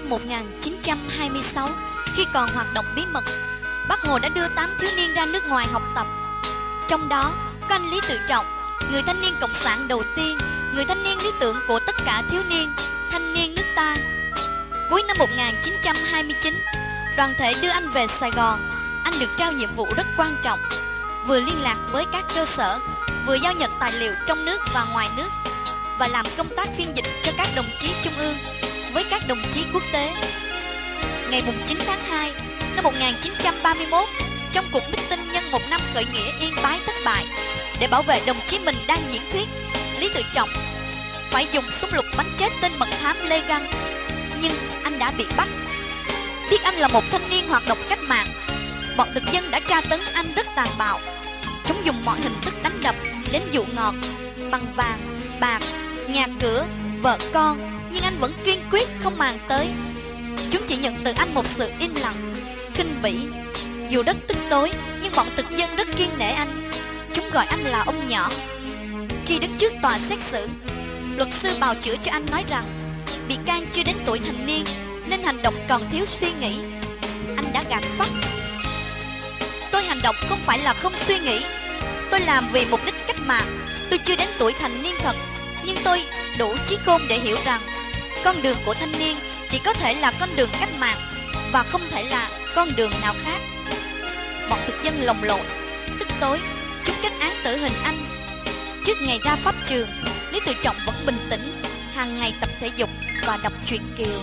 năm 1926, khi còn hoạt động bí mật, Bác Hồ đã đưa 8 thiếu niên ra nước ngoài học tập. Trong đó có anh Lý Tự Trọng, người thanh niên cộng sản đầu tiên, người thanh niên lý tưởng của tất cả thiếu niên, thanh niên nước ta. Cuối năm 1929, đoàn thể đưa anh về Sài Gòn. Anh được trao nhiệm vụ rất quan trọng, vừa liên lạc với các cơ sở, vừa giao nhận tài liệu trong nước và ngoài nước, và làm công tác phiên dịch cho các đồng chí trung ương với các đồng chí quốc tế. Ngày 9 tháng 2 năm 1931, trong cuộc meeting nhân một năm khởi nghĩa Yên Bái thất bại, để bảo vệ đồng chí mình đang diễn thuyết, Lý Tự Trọng phải dùng súng lục bắn chết tên mật thám Lê Găng. Nhưng anh đã bị bắt. Biết anh là một thanh niên hoạt động cách mạng, bọn thực dân đã tra tấn anh rất tàn bạo. Chúng dùng mọi hình thức đánh đập, đến dụ ngọt bằng vàng, bạc, nhà cửa, vợ con, nhưng anh vẫn kiên quyết không màng tới. Chúng chỉ nhận từ anh một sự im lặng, khinh bỉ. Dù rất tức tối, nhưng bọn thực dân rất kiêng nể anh. Chúng gọi anh là ông nhỏ. Khi đứng trước tòa xét xử, luật sư bào chữa cho anh nói rằng bị can chưa đến tuổi thành niên nên hành động còn thiếu suy nghĩ. Anh đã gạt phắt: tôi hành động không phải là không suy nghĩ, tôi làm vì mục đích cách mạng. Tôi chưa đến tuổi thành niên thật, nhưng tôi đủ trí khôn để hiểu rằng con đường của thanh niên chỉ có thể là con đường cách mạng, và không thể là con đường nào khác. Bọn thực dân lồng lộn, tức tối, chúng kết án tử hình anh. Trước ngày ra pháp trường, Lý Tự Trọng vẫn bình tĩnh, hàng ngày tập thể dục và đọc truyện Kiều.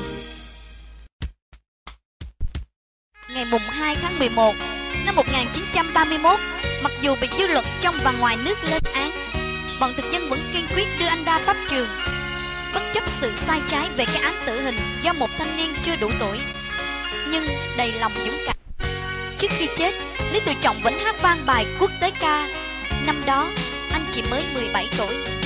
Ngày 2 tháng 11 năm 1931, mặc dù bị dư luận trong và ngoài nước lên án, bọn thực dân vẫn kiên quyết đưa anh ra pháp trường, bất chấp sự sai trái về cái án tử hình do một thanh niên chưa đủ tuổi, nhưng đầy lòng dũng cảm. Trước khi chết, Lý Tự Trọng vẫn hát vang bài quốc tế ca. Năm đó, anh chỉ mới 17 tuổi.